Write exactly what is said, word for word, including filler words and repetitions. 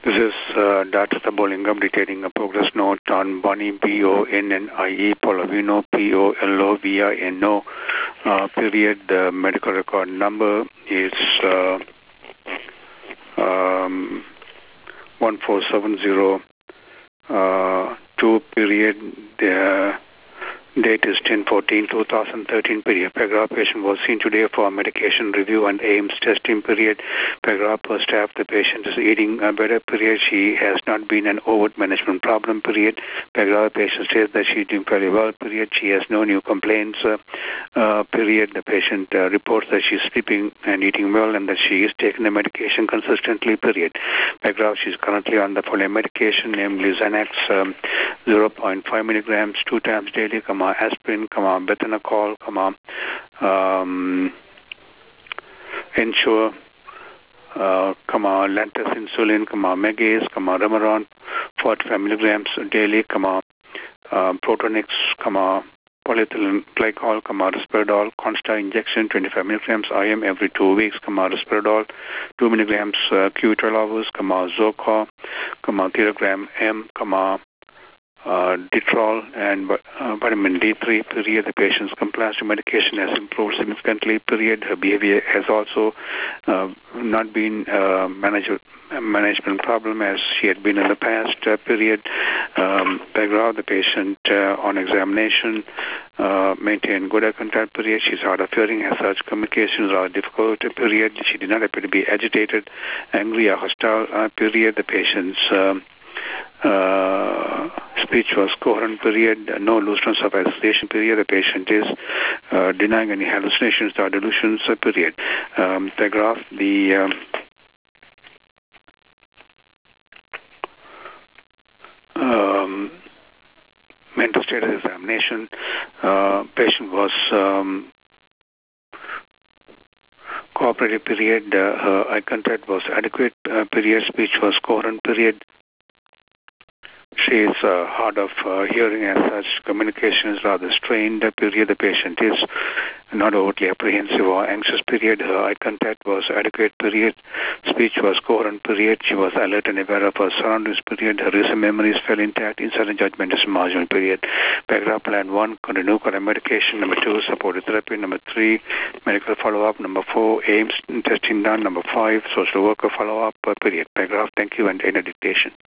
This is uh, Doctor Sabolingam dictating a progress note on Bonnie, B O N N I E, Polovino, P O L O V I N O, uh, period. The medical record number is uh, um, one four seven zero uh, two, period. The date is ten fourteen two thousand thirteen, period. Paragraph patient was seen today for medication review and A I M S testing, period. Paragraph per staff, the patient is eating uh, better, period. She has not been an overt management problem, period. Paragraph patient says that she is doing fairly well, period. She has no new complaints, uh, uh, period. The patient uh, reports that she is sleeping and eating well and that she is taking the medication consistently, period. Paragraph, she is currently on the following medication, namely Xanax, um, zero point five milligrams, two times daily, comma, aspirin, comma, bethanacol, comma, um, Ensure, uh, comma, Lantus insulin, comma, Megace, comma, Remeron, forty-five milligrams daily, comma, uh, Protonix, comma, polyethylene glycol, comma, risperidol, Consta injection, twenty-five milligrams I M every two weeks, comma, risperidol, two milligrams uh, Q twelve hours, comma, Zocor, comma, kilogram M, comma, Uh, Detrol and uh, vitamin D three, period. The patient's compliance to medication has improved significantly, period. Her behavior has also uh, not been uh, manage management problem as she had been in the past, uh, period. Um, paragraph, the patient uh, on examination uh, maintained good eye contact, period. She's hard of hearing, as such communications are difficult, period. She did not appear to be agitated, angry or hostile, uh, period. The patient's um, uh, speech was coherent, period. No looseness of association, period. The patient is uh, denying any hallucinations or delusions, uh, period. Um, paragraph, the um, um, mental status examination, uh, patient was um, cooperative, period. Uh, her eye contact was adequate, uh, period. Speech was coherent, period. She is uh, hard of uh, hearing, as such communication is rather strained, period. The patient is not overtly apprehensive or anxious, period. Her eye contact was adequate, period. Speech was coherent, period. She was alert and aware of her surroundings, period. Her recent memories fell intact. Incident judgment is marginal, period. Paragraph plan one, continue current medication. Number two, supportive therapy. Number three, medical follow-up. Number four, A I M S testing done. Number five, social worker follow-up, period. Paragraph, thank you, and end of dictation.